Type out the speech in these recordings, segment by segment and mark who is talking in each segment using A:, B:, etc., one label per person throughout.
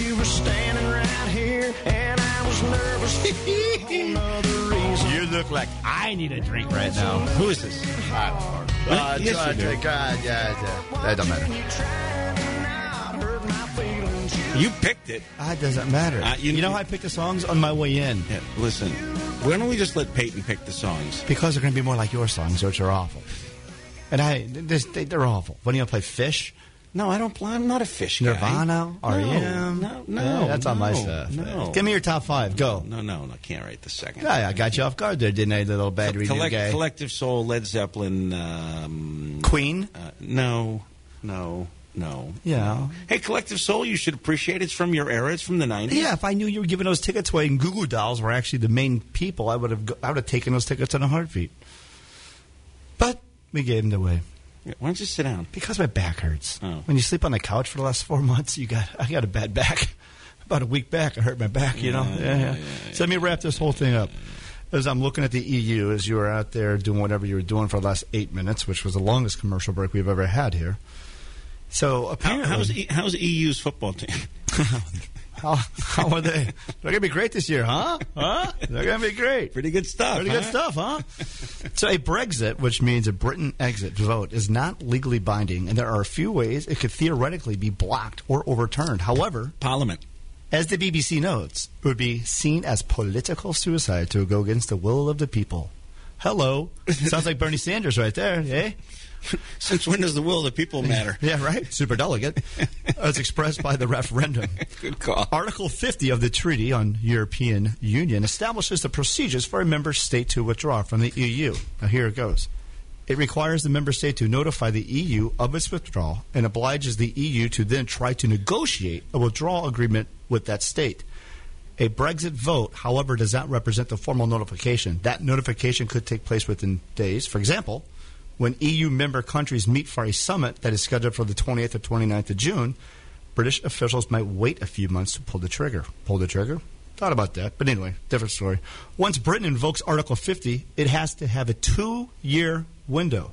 A: you were standing right here, and I was nervous for another reason.
B: You look like I need a drink right now. Who is this?
C: God, that don't matter.
B: You picked it.
C: It doesn't matter.
B: You
C: know how I pick the songs on my way in?
B: Yeah, listen, why don't we just let Peyton pick the songs?
C: Because they're going to be more like your songs, which are awful. And they're awful. When you play Fish?
B: No, I don't. I'm not a Fish guy.
C: Nirvana? R.E.M.?
B: No.
C: Yeah, that's on my stuff.
B: No.
C: Give me your top 5. Go.
B: No, I can't write the second.
C: Yeah, I got you off guard there, didn't I, little bad review guy?
B: Collective Soul, Led Zeppelin.
C: Queen?
B: No.
C: Yeah.
B: Hey, Collective Soul, you should appreciate it. It's from your era. It's from the 90s.
C: Yeah, if I knew you were giving those tickets away and Goo Goo Dolls were actually the main people, I would have taken those tickets in a heartbeat. But we gave them away.
B: Why don't you sit down?
C: Because my back hurts.
B: Oh.
C: When you sleep on the couch for the last 4 months, I got a bad back. About a week back, I hurt my back, you know. Yeah. So let me wrap this whole thing up. As I'm looking at the EU, as you were out there doing whatever you were doing for the last 8 minutes, which was the longest commercial break we've ever had here. So apparently,
B: how's EU's football team?
C: How are they? They're going to be great this year, huh? They're going to be great.
B: Pretty good stuff.
C: Good stuff, huh? So a Brexit, which means a Britain exit vote, is not legally binding, and there are a few ways it could theoretically be blocked or overturned. However,
B: Parliament,
C: as the BBC notes, it would be seen as political suicide to go against the will of the people. Hello. Sounds like Bernie Sanders right there, eh?
B: Since when does the will of the people matter?
C: Yeah, right. Superdelegate. As expressed by the referendum.
B: Good call.
C: Article 50 of the Treaty on European Union establishes the procedures for a member state to withdraw from the EU. Now, here it goes. It requires the member state to notify the EU of its withdrawal and obliges the EU to then try to negotiate a withdrawal agreement with that state. A Brexit vote, however, does not represent the formal notification. That notification could take place within days. For example, when EU member countries meet for a summit that is scheduled for the 28th or 29th of June, British officials might wait a few months to pull the trigger. Pull the trigger? Thought about that. But anyway, different story. Once Britain invokes Article 50, it has to have a 2-year window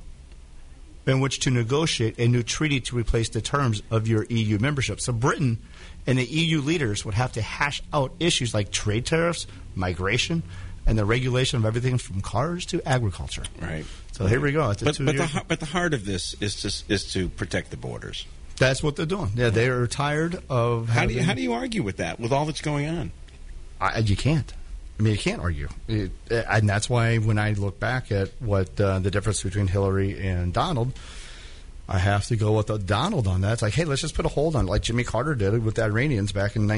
C: in which to negotiate a new treaty to replace the terms of your EU membership. So Britain and the EU leaders would have to hash out issues like trade tariffs, migration, and the regulation of everything from cars to agriculture.
B: Right.
C: So here we go.
B: But the heart of this is to protect the borders.
C: That's what they're doing. Yeah, they are tired of having...
B: How do you argue with that, with all that's going on?
C: You can't. I mean, you can't argue. And that's why when I look back at what the difference between Hillary and Donald, I have to go with Donald on that. It's like, hey, let's just put a hold on it, like Jimmy Carter did with the Iranians back in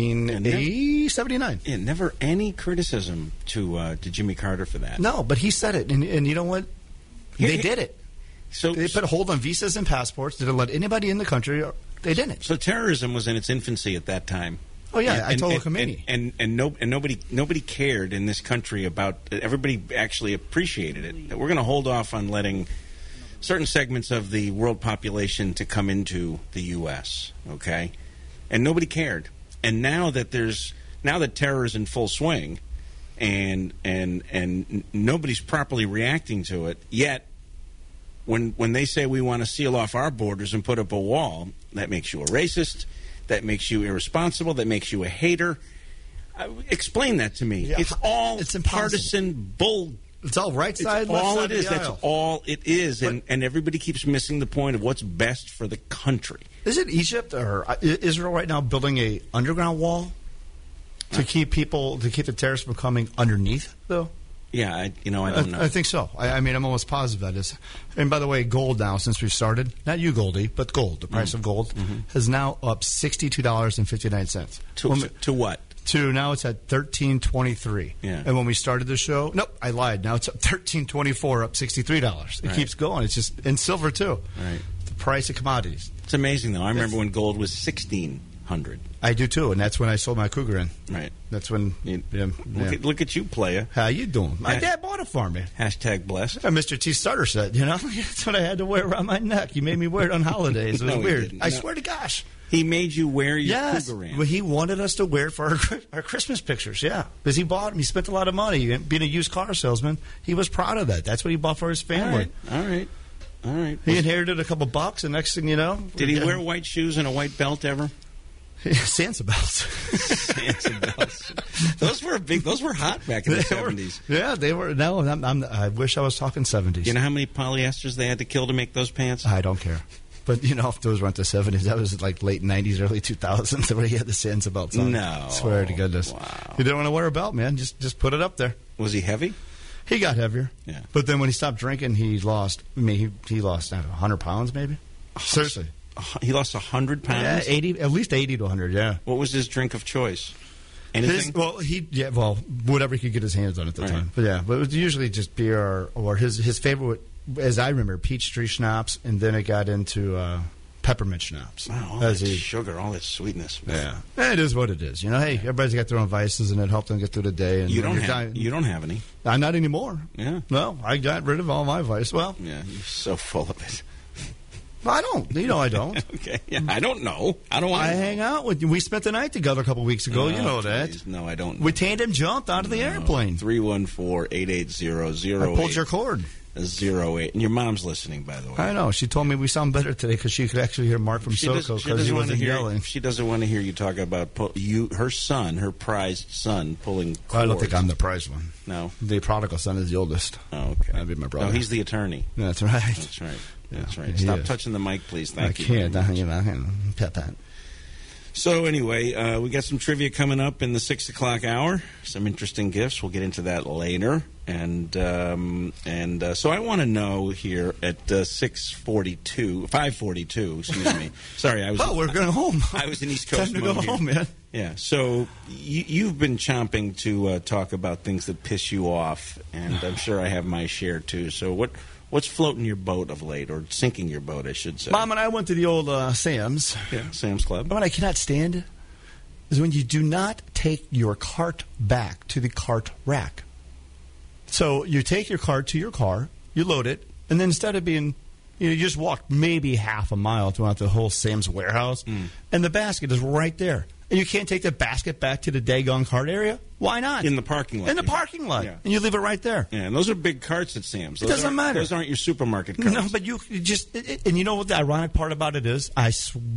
C: 1979.
B: Yeah, never any criticism to Jimmy Carter for that.
C: No, but he said it, and you know what? They did it. So they put a hold on visas and passports. They didn't let anybody in the country. They didn't.
B: So terrorism was in its infancy at that time.
C: Oh yeah, Ayatollah Khomeini.
B: And nobody cared in this country about. Everybody actually appreciated it. We're going to hold off on letting certain segments of the world population to come into the U.S. Okay, and nobody cared. And now that terror is in full swing, and nobody's properly reacting to it yet. When they say we want to seal off our borders and put up a wall, that makes you a racist, that makes you irresponsible, that makes you a hater. Explain that to me. Yeah, it's partisan bull.
C: It's all right side,
B: left
C: all
B: side
C: it is.
B: That's all it is, and everybody keeps missing the point of what's best for the country.
C: Is it Egypt or Israel right now building a underground wall to keep the terrorists from coming underneath, though?
B: Yeah, I don't know.
C: I think so. I mean, I'm almost positive that is. And by the way, gold now, since we've started, not you, Goldie, but gold, the price of gold, has now up $62.59.
B: To what?
C: To now it's at $13.23.
B: Yeah.
C: And when we started the show, nope, I lied. Now it's up $13.24, up $63. It keeps going. It's just in silver too.
B: Right.
C: The price of commodities.
B: It's amazing though. I remember when gold was $1,600.
C: I do too, and that's when I sold my Cougar in.
B: Right.
C: That's when.
B: Look at you, player.
C: How you doing? My dad bought it for me.
B: Hashtag blessed.
C: Mr. T starter set. That's what I had to wear around my neck. You made me wear it on holidays. It was weird. I swear to gosh.
B: He made you wear your Cougar in.
C: Well, he wanted us to wear it for our Christmas pictures. Yeah, because he spent a lot of money being a used car salesman. He was proud of that. That's what he bought for his family.
B: All right.
C: He inherited a couple bucks, and next thing you know,
B: did he wear white shoes and a white belt ever?
C: Sansabels.
B: Sansabels. Those were hot back in the 70s.
C: Yeah, they were. No, I wish I was talking 70s.
B: You know how many polyesters they had to kill to make those pants?
C: I don't care. But, if those weren't the 70s, that was like late 90s, early 2000s where he had the Sansabelts on.
B: No.
C: I swear to goodness.
B: Wow.
C: You didn't want to wear a belt, man. Just put it up there.
B: Was he heavy?
C: He got heavier.
B: Yeah.
C: But then when he stopped drinking, he lost, he lost 100 pounds maybe. Seriously.
B: He lost 100 pounds?
C: Yeah, 80, at least 80 to 100, yeah.
B: What was his drink of choice? Anything?
C: Whatever he could get his hands on at the time. But it was usually just beer or his favorite, as I remember, Peachtree Schnapps, and then it got into peppermint schnapps.
B: Wow, all that sugar, all that sweetness.
C: Yeah. It is what it is. Hey, everybody's got their own vices, and it helped them get through the day. And
B: you don't have any.
C: I'm not anymore.
B: Yeah.
C: No, I got rid of all my vice. Well.
B: Yeah, you're so full of it.
C: I don't. I don't.
B: Okay. Yeah, I don't know. I don't want to
C: hang out with you. We spent the night together a couple weeks ago. You know
B: please.
C: that.
B: No, I don't know.
C: We tandem jumped out of the airplane.
B: 314-880-08.
C: I pulled your cord.
B: 08. And your mom's listening, by the way.
C: I know. She told me we sound better today because she could actually hear Mark from SoCo because he wasn't yelling.
B: She doesn't want to hear you talk about her son, her prized son, pulling cords.
C: I don't think I'm the prized one.
B: No.
C: The prodigal son is the oldest.
B: Oh, okay.
C: That'd be my brother.
B: No, he's the attorney.
C: That's right.
B: That's right. That's right. Stop touching the mic, please. Thank you.
C: I can't.
B: So anyway, we got some trivia coming up in the 6 o'clock hour. Some interesting gifts. We'll get into that later. And so I want to know here at 5:42. Excuse me. Sorry, I was.
C: Oh, we're going home.
B: I was in East Coast.
C: Time to go home, man.
B: Yeah. So you've been chomping to talk about things that piss you off, and I'm sure I have my share too. So what's floating your boat of late, or sinking your boat, I should say?
C: Mom and I went to the old Sam's.
B: Yeah, Sam's Club.
C: But what I cannot stand is when you do not take your cart back to the cart rack. So you take your cart to your car, you load it, and then instead of being, you just walk maybe half a mile throughout the whole Sam's warehouse, and the basket is right there. And you can't take the basket back to the daggone cart area? Why not?
B: In the parking lot.
C: In the parking lot.
B: Yeah.
C: And you leave it right there.
B: Yeah, and those are big carts at Sam's.
C: It doesn't matter.
B: Those aren't your supermarket carts.
C: No, but you just... and you know what the ironic part about it is? I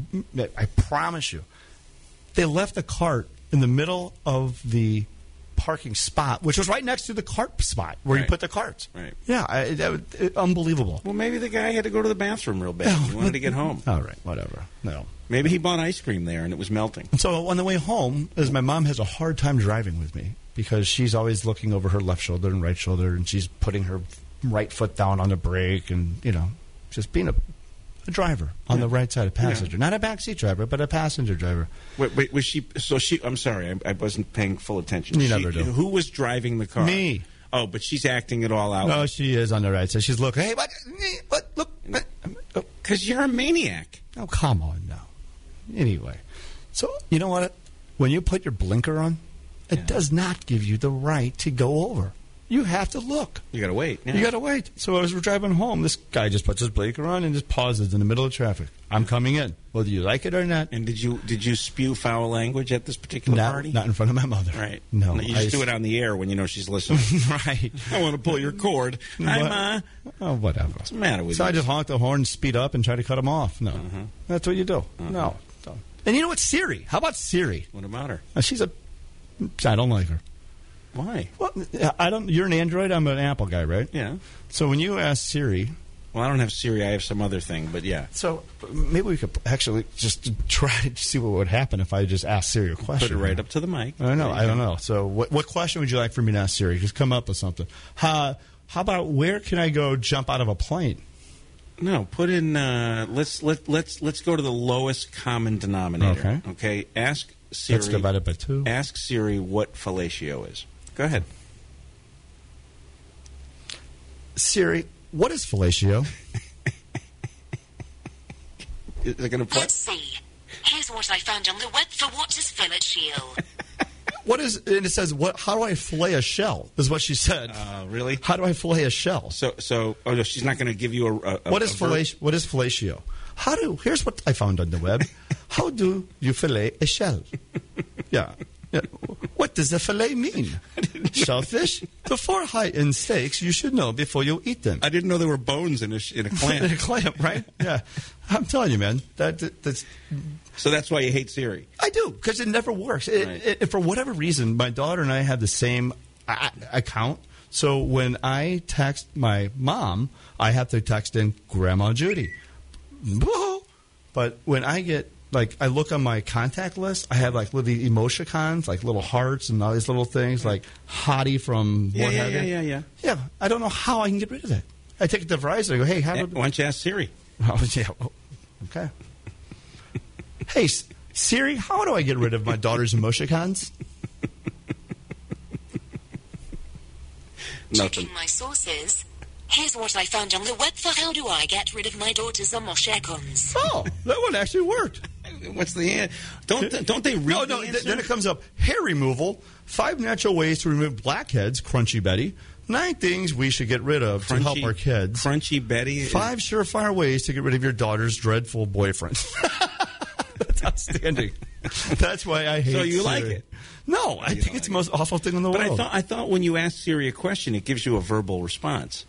C: promise you, they left the cart in the middle of the parking spot, which was right next to the cart spot where you put the carts.
B: Right.
C: Yeah, unbelievable.
B: Well, maybe the guy had to go to the bathroom real bad. He wanted to get home.
C: All right, whatever. No.
B: Maybe he bought ice cream there and it was melting.
C: So on the way home, as my mom has a hard time driving with me because she's always looking over her left shoulder and right shoulder, and she's putting her right foot down on the brake and, just being a driver on the right side, a passenger. Not a backseat driver, but a passenger driver.
B: Wait, was she... So she... I'm sorry, I wasn't paying full attention.
C: You never do.
B: Who was driving the car?
C: Me.
B: Oh, but she's acting it all out.
C: No, she is on the right side. She's looking, hey, what? Look.
B: Because you're a maniac.
C: Oh, come on now. Anyway, so you know what? When you put your blinker on, it does not give you the right to go over. You have to look.
B: You got to wait. Yeah.
C: You got to wait. So as we're driving home, this guy just puts his blinker on and just pauses in the middle of traffic. I'm coming in, whether you like it or not.
B: And did you spew foul language at this particular party?
C: Not in front of my mother.
B: Right.
C: No.
B: You just do it on the air when you know she's listening.
C: Right.
B: I want to pull your cord. Hi, Ma.
C: Oh, whatever.
B: What's the matter with you?
C: So I just honk the horn, speed up, and try to cut him off. No. That's what you do. No. Don't. And you know what? Siri. How about Siri?
B: What about her?
C: I don't like her.
B: Why?
C: Well, I don't. You're an Android. I'm an Apple guy, right?
B: Yeah.
C: So when you ask Siri,
B: well, I don't have Siri. I have some other thing, but yeah.
C: So maybe we could actually just try to see what would happen if I just asked Siri a question.
B: Put it right up to the mic.
C: I don't know. So what question would you like for me to ask Siri? Just come up with something. How about where can I go jump out of a plane?
B: No, put in. Let's go to the lowest common denominator. Okay. Ask Siri.
C: Let's divide it by 2.
B: Ask Siri what fellatio is. Go ahead.
C: Siri, what is fellatio?
B: Is it going to play?
D: Let's see. Here's what I found on the web for what is fellatio.
C: And it says, how do I fillet a shell, is what she said.
B: Really?
C: How do I fillet a shell?
B: So no, she's not going to give you a
C: what is fellatio? Here's what I found on the web. How do you fillet a shell? Yeah. What does a fillet mean? Shellfish? The 4 high-end steaks you should know before you eat them.
B: I didn't know there were bones in a clam.
C: In a clam, right? Yeah. I'm telling you, man. That's
B: So that's why you hate Siri.
C: I do, because it never works. For whatever reason, my daughter and I have the same account. So when I text my mom, I have to text in Grandma Judy. But when I get, like, I look on my contact list, I have, like, little emoticons, like little hearts and all these little things, like Hottie from what have you. Yeah, I don't know how I can get rid of that. I take it to Verizon. I go, hey,
B: Why don't you ask Siri?
C: Oh, yeah. Okay. Hey, Siri, how do I get rid of my daughter's emoticons?
B: Nothing.
D: Checking my sources. Here's what I found on the web for how do I get rid of my daughter's emoticons.
C: Oh, that one actually worked.
B: What's the answer? Don't they read the answer?
C: Then it comes up, hair removal, 5 natural ways to remove blackheads, Crunchy Betty, 9 things we should get rid of to help our kids.
B: Crunchy Betty.
C: 5 surefire ways to get rid of your daughter's dreadful boyfriend. That's outstanding. That's why I hate
B: So you
C: Siri.
B: like it?
C: No, I think it's the most awful thing in the world.
B: But I thought when you ask Siri a question, it gives you a verbal response.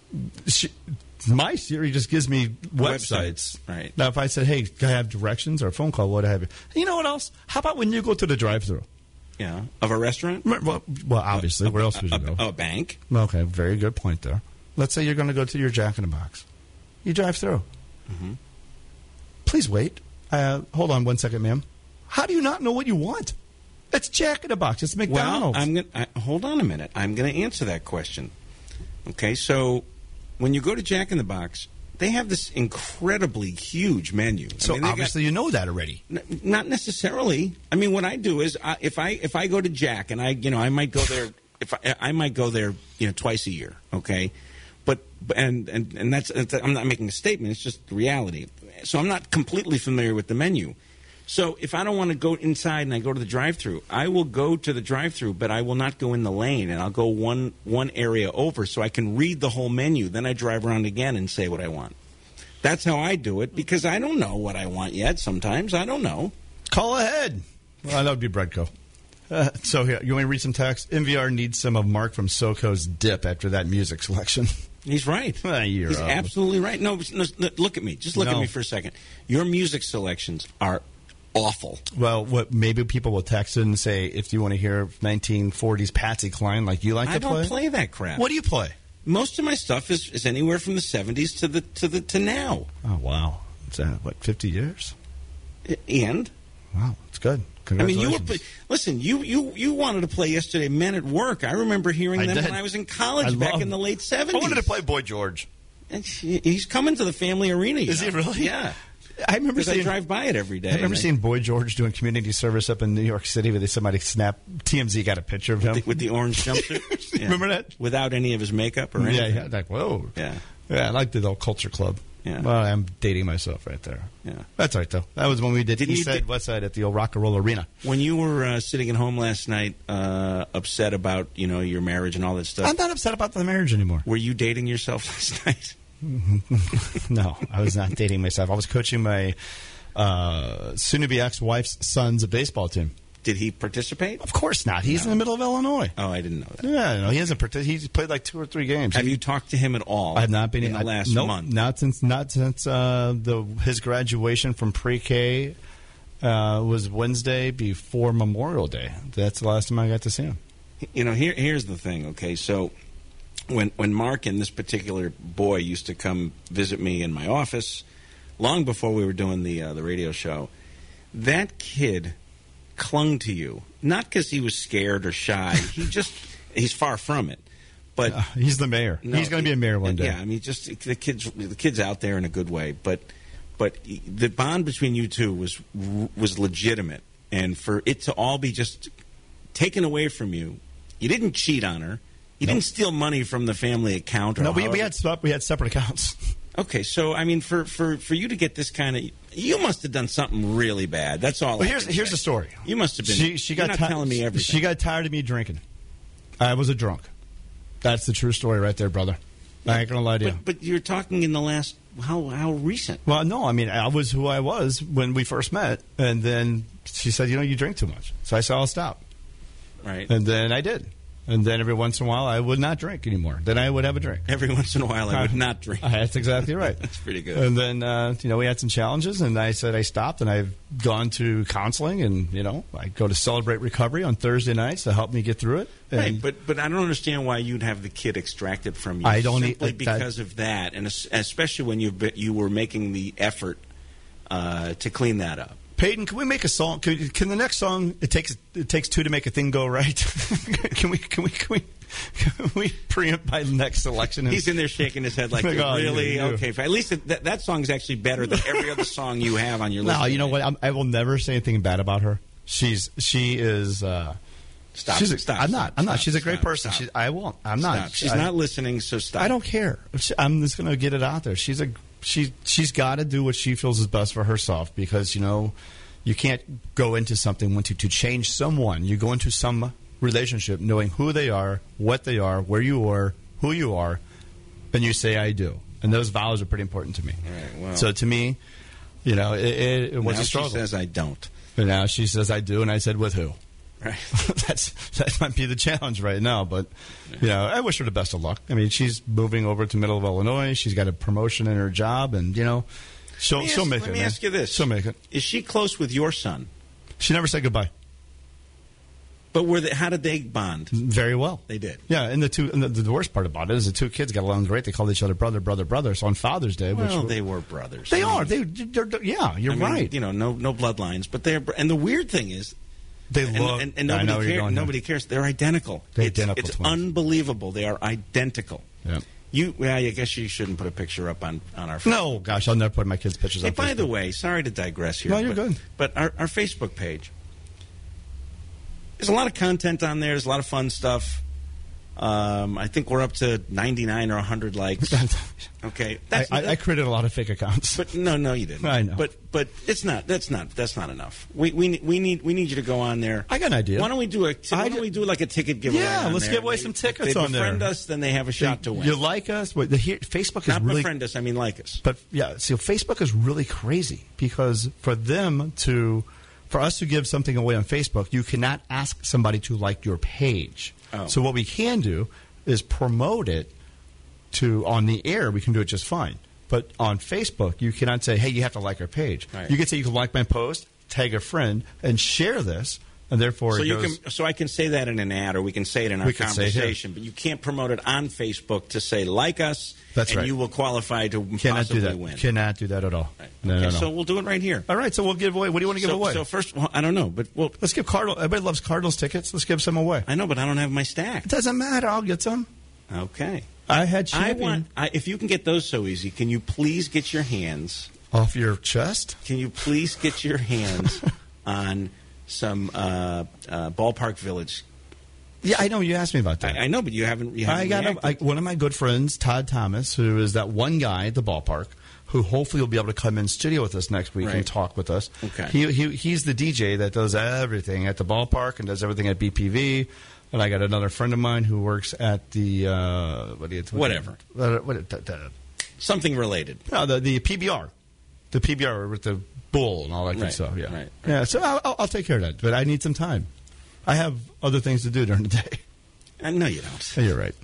C: My Siri just gives me websites.
B: Right.
C: Now, if I said, hey, can I have directions or a phone call, what have you? You know what else? How about when you go to the drive-thru?
B: Yeah. Of a restaurant?
C: Well, obviously. Where else would you go?
B: A bank.
C: Okay, very good point there. Let's say you're going to go to your Jack in the Box. You drive through.
B: Mm-hmm.
C: Please wait. Hold on 1 second, ma'am. How do you not know what you want? It's Jack in the Box. It's McDonald's.
B: Well, hold on a minute. I'm going to answer that question. Okay, so when you go to Jack in the Box, they have this incredibly huge menu.
C: So obviously you know that already.
B: Not necessarily. I mean, what I do is if I go to Jack and I might go there I might go there twice a year. Okay, but and that's I'm not making a statement. It's just the reality. So I'm not completely familiar with the menu. So if I don't want to go inside and I go to the drive-thru, I will go to the drive-thru, but I will not go in the lane, and I'll go one area over so I can read the whole menu. Then I drive around again and say what I want. That's how I do it because I don't know what I want yet. Sometimes I don't know.
C: Call ahead. Well, that would be Breadco. So here, you want me to read some text? MVR needs some of Mark from SoCo's dip after that music selection.
B: He's right. He's absolutely right. No, look at me. Just look at me for a second. Your music selections are awful.
C: Well, what maybe people will text in and say, if you want to hear 1940s Patsy Cline like you like to play.
B: I don't play that crap.
C: What do you play?
B: Most of my stuff is anywhere from the 70s to now.
C: Oh, wow. Is that, 50 years?
B: And?
C: Wow, it's good.
B: I mean, you wanted to play yesterday, Men at Work. I remember hearing them when I was in college back in the late 70s.
C: I wanted to play Boy George.
B: And he's coming to the Family Arena.
C: Is he really?
B: Yeah.
C: I remember
B: I drive by it every day.
C: I remember seeing Boy George doing community service up in New York City where somebody TMZ got a picture of him.
B: With the orange jumpsuit.
C: Yeah. Remember that?
B: Without any of his makeup or anything.
C: Yeah, like, whoa.
B: Yeah.
C: Yeah, I like the old Culture Club.
B: Yeah.
C: Well, I'm dating myself right there.
B: Yeah.
C: That's right, though. That was when we did East Side, West Side at the old Rock and Roll Arena.
B: When you were sitting at home last night upset about, your marriage and all that stuff.
C: I'm not upset about the marriage anymore.
B: Were you dating yourself last night?
C: No, I was not dating myself. I was coaching my soon-to-be ex-wife's son's baseball team.
B: Did he participate?
C: Of course not. He's in the middle of Illinois.
B: Oh, I didn't know that.
C: Yeah, no, he hasn't participated. He's played like 2 or 3 games.
B: Have you talked to him at all?
C: I have not been
B: in the last month.
C: Not since his graduation from pre-K was Wednesday before Memorial Day. That's the last time I got to see him.
B: Here's the thing. Okay, so when Mark and this particular boy used to come visit me in my office, long before we were doing the radio show, that kid clung to you, not because he was scared or shy. He's far from it. But
C: he's the mayor. No, he's going to be a mayor one day.
B: Yeah, I mean, just the kid's out there in a good way. But the bond between you two was legitimate, and for it to all be just taken away from you, you didn't cheat on her. You didn't steal money from the family account.
C: No, we had separate accounts.
B: Okay, so I mean, for you to get this kind of, you must have done something really bad. That's all.
C: Well, here's the story.
B: You must have been. You're not telling me everything.
C: She got tired of me drinking. I was a drunk. That's the true story right there, brother. I ain't gonna lie to you.
B: But you're talking in the last how recent?
C: Well, no, I mean I was who I was when we first met, and then she said, you drink too much. So I said, I'll stop.
B: Right.
C: And then I did. And then every once in a while, I would not drink anymore. Then I would have a drink.
B: Every once in a while, I would not drink.
C: That's exactly right.
B: That's pretty good.
C: And then, we had some challenges, and I said I stopped, and I've gone to counseling, and, I go to Celebrate Recovery on Thursday nights to help me get through it. And
B: Right, but I don't understand why you'd have the kid extracted from you.
C: I don't
B: simply
C: that-
B: because of that, and especially when you were making the effort to clean that up.
C: Peyton, can we make a song? Can the next song? It takes two to make a thing go right. Can we preempt my next election?
B: He's in there shaking his head like,
C: Oh,
B: really?
C: you.
B: Okay, at least that song is actually better than every other song you have on your list.
C: No, you know what? I will never say anything bad about her. She is.
B: Stop.
C: I'm not.
B: Stop,
C: She's a great
B: stop,
C: person.
B: stop.
C: I won't. I'm not.
B: Stop. She's not listening, so stop.
C: I don't care. I'm just going to get it out there. She's got to do what she feels is best for herself because you can't go into something wanting to change someone. You go into some relationship knowing who they are, what they are, where you are, who you are, and you say I do. And those vows are pretty important to me.
B: All right, well.
C: So to me, it was
B: Now
C: a struggle.
B: she says I don't.
C: But now she says I do, and I said with who?
B: Right.
C: That might be the challenge right now, but I wish her the best of luck. I mean, she's moving over to middle of Illinois. She's got a promotion in her job, and she'll make it.
B: Let me ask you this:
C: she'll make it.
B: Is she close with your son?
C: She never said goodbye.
B: But how did they bond?
C: Very well.
B: They did.
C: Yeah, and the worst part about it is the two kids got along great. They called each other brother, brother, brother. So on Father's Day,
B: They were brothers.
C: They are. They're yeah, you're right.
B: No bloodlines, but they're. And the weird thing is,
C: they look.
B: And nobody cares. They're identical.
C: They're identical
B: It's
C: twins.
B: Unbelievable. They are identical.
C: Yeah.
B: I guess you shouldn't put a picture up on our Facebook.
C: No, gosh, I'll never put my kids' pictures
B: Hey,
C: up.
B: by the way, sorry to digress here.
C: No, you're good.
B: But our Facebook page, there's a lot of content on there. There's a lot of fun stuff. I think we're up to 99 or 100 likes. Okay,
C: I created a lot of fake accounts.
B: But no, you didn't.
C: I know.
B: But it's not. That's not enough. We need you to go on there.
C: I got an idea.
B: Why don't we do like a ticket giveaway?
C: Yeah,
B: on
C: let's
B: there?
C: give away some tickets
B: they
C: on there.
B: Befriend us, then they have a shot to win.
C: You like us? Facebook is
B: Not
C: really
B: befriend us. I mean like us.
C: But yeah, see, Facebook is really crazy because for us to give something away on Facebook, you cannot ask somebody to like your page.
B: Oh.
C: So what we can do is promote it on the air. We can do it just fine. But on Facebook, you cannot say, "Hey, you have to like our page."
B: Right.
C: You can say you can like my post, tag a friend, and share this, and therefore
B: So I can say that in an ad, or we can say it in our conversation. But you can't promote it on Facebook to say like us.
C: That's
B: and
C: right.
B: you will qualify to
C: cannot
B: possibly
C: do that.
B: win.
C: Cannot do that at all.
B: Right.
C: No,
B: Okay,
C: no.
B: So we'll do it right here.
C: All right, so we'll give away. What do you want to give away?
B: So first, I don't know, but
C: Let's give Cardinal. Everybody loves Cardinals tickets. Let's give some away.
B: I know, but I don't have my stack.
C: It doesn't matter. I'll get some.
B: Okay.
C: I had champion
B: if you can get those so easy, can you please get your hands?
C: off your chest.
B: Can you please get your hands on some Ballpark Village?
C: Yeah, I know you asked me about that.
B: I know, but you haven't.
C: I got
B: reacted.
C: one of my good friends, Todd Thomas, who is that one guy at the ballpark, who hopefully will be able to come in studio with us next week and
B: Right.
C: talk with us.
B: Okay.
C: He's the DJ that does everything at the ballpark and does everything at BPV. And I got another friend of mine who works at the
B: Whatever. Something related.
C: No, the PBR, the PBR with the bull and all that good
B: Right,
C: stuff. Yeah,
B: right.
C: Yeah. So I'll take care of that, but I need some time. I have other things to do during the day.
B: No, you don't.
C: You're right.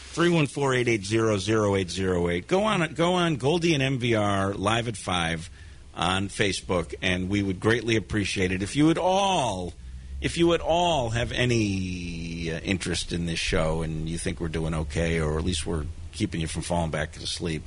B: 314-880-0808. Go on Goldie and MVR live at 5 on Facebook, and we would greatly appreciate it if you would all have any interest in this show and you think we're doing okay, or at least we're keeping you from falling back to sleep.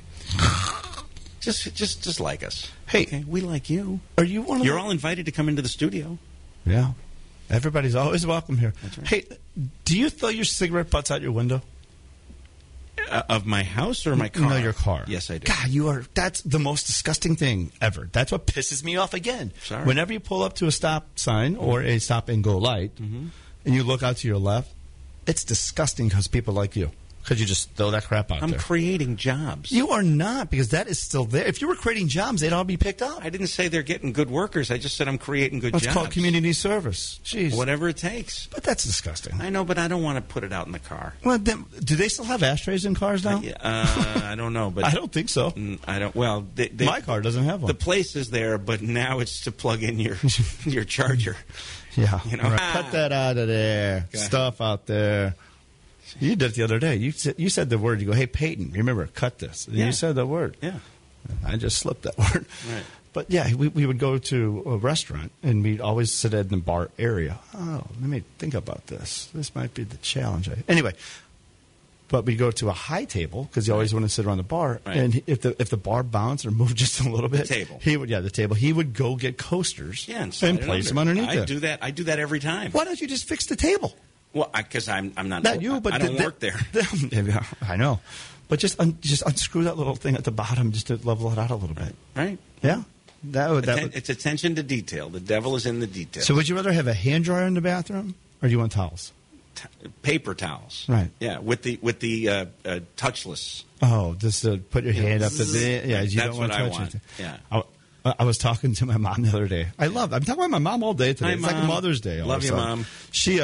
B: Just like us.
C: Hey,
B: okay? We like you.
C: Are you one of
B: You're all invited to come into the studio.
C: Yeah. Everybody's always welcome here.
B: That's right.
C: Hey, do you throw your cigarette butts out your window?
B: Of my house or my car?
C: No, your car.
B: Yes, I do.
C: God, that's the most disgusting thing ever. That's what pisses me off again.
B: Sorry.
C: Whenever you pull up to a stop sign or a stop and go light, and you look out to your left, it's disgusting because people like you. Because you just throw that crap out
B: I'm
C: there.
B: creating jobs.
C: You are not, because that is still there. If you were creating jobs, they'd all be picked up.
B: I didn't say they're getting good workers. I just said I'm creating good
C: That's
B: jobs.
C: called community service. Jeez.
B: Whatever it takes.
C: But that's disgusting.
B: I know, but I don't want to put it out in the car.
C: Well, then, do they still have ashtrays in cars now?
B: I don't know, but
C: I don't think so.
B: I don't. Well,
C: My car doesn't have one.
B: The place is there, but now it's to plug in your charger.
C: Yeah.
B: You know?
C: Right. Cut that out of there.
B: Okay.
C: Stuff out there. You did it the other day. You said the word. You go, hey, Peyton, remember, cut this. And
B: Yeah.
C: you said the word.
B: Yeah.
C: I just slipped that word.
B: Right.
C: But yeah, we would go to a restaurant and we'd always sit in the bar area. Oh, let me think about this. This might be the challenge. Anyway, but we'd go to a high table because you always want to sit around the bar.
B: Right.
C: And if the bar bounced or moved just a little bit,
B: The table.
C: the table. He would go get coasters
B: Yeah, and slide it
C: place
B: under.
C: them underneath it.
B: I do that every time.
C: Why don't you just fix the table?
B: Well, because I'm not.
C: Not you, but
B: I don't work there.
C: I know, but just unscrew that little thing at the bottom just to level it out a little bit.
B: Right.
C: Yeah, that would.
B: It's attention to detail. The devil is in the detail.
C: So, would you rather have a hand dryer in the bathroom, or do you want towels?
B: Paper towels.
C: Right.
B: Yeah, with the touchless.
C: Oh, just to put your hand up to the you
B: That's
C: don't want
B: what
C: to
B: I
C: touch
B: want.
C: it.
B: Yeah.
C: I was talking to my mom the other day. I'm talking about my mom all day today.
B: Hi,
C: It's like
B: Mom.
C: Mother's Day. all
B: Love
C: of a
B: you,
C: sudden.
B: Mom.
C: She,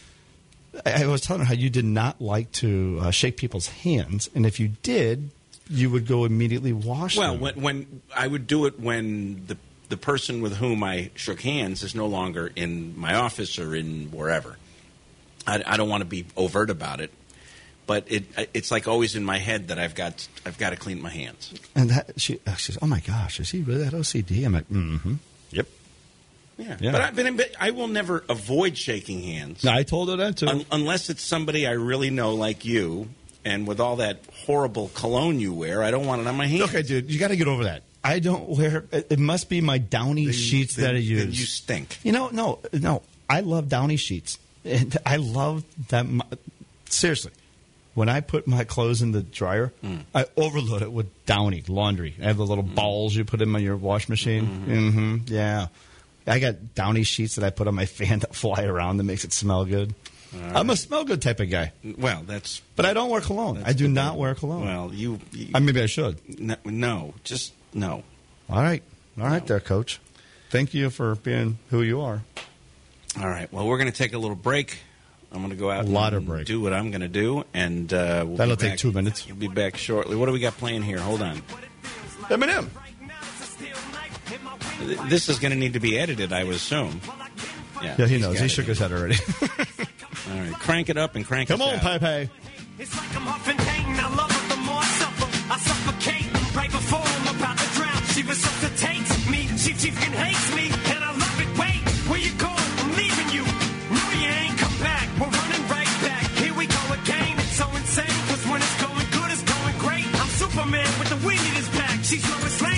C: I was telling her how you did not like to shake people's hands, and if you did, you would go immediately wash
B: Well,
C: them.
B: when I would do it when the person with whom I shook hands is no longer in my office or in wherever. I don't want to be overt about it, but it's like always in my head that I've got to clean my hands.
C: And that she says, "Oh my gosh, is he really that OCD?" I'm like, "Mm-hmm, yep."
B: Yeah,
C: Yeah.
B: But I will never avoid shaking hands
C: I told her that too.
B: unless it's somebody I really know, like you. And with all that horrible cologne you wear, I don't want it on my hands.
C: Okay, dude, you got to get over that. I don't wear. It must be my Downy sheets that I use.
B: Then you stink.
C: You know, no. I love Downy sheets. And I love that. Seriously, when I put my clothes in the dryer, I overload it with Downy laundry. I have the little balls you put in your wash machine. Mm-hmm. Yeah. I got Downy sheets that I put on my fan that fly around that makes it smell good. I'm a smell good type of guy.
B: Well, that's.
C: But I don't wear cologne. I do not wear cologne.
B: Well, you
C: Maybe I should.
B: no, just no.
C: All right. There, Coach. Thank you for being who you are.
B: All right. Well, we're going to take a little break. I'm going to go out and
C: break.
B: do what I'm going to do, and we'll
C: That'll
B: be
C: take
B: back.
C: 2 minutes.
B: You'll be back shortly. What do we got playing here? Hold on.
C: Eminem.
B: This is going to need to be edited, I would assume.
C: Yeah, he
B: he's
C: knows.
B: got
C: He
B: it.
C: shook his head already.
B: All right. Crank it up and crank
C: Come
B: us
C: on,
B: out.
C: Pepe.
E: It's like I'm huffing pain. I love her the more I suffer. I suffocate right before I'm about to drown. She resuscitates me. She fucking hates me, and I love it. Wait, where you going? I'm leaving you. No, you ain't come back. We're running right back. Here we go again. It's so insane, 'cause when it's going good, it's going great. I'm Superman with the wind in his back. She's Lois Lane.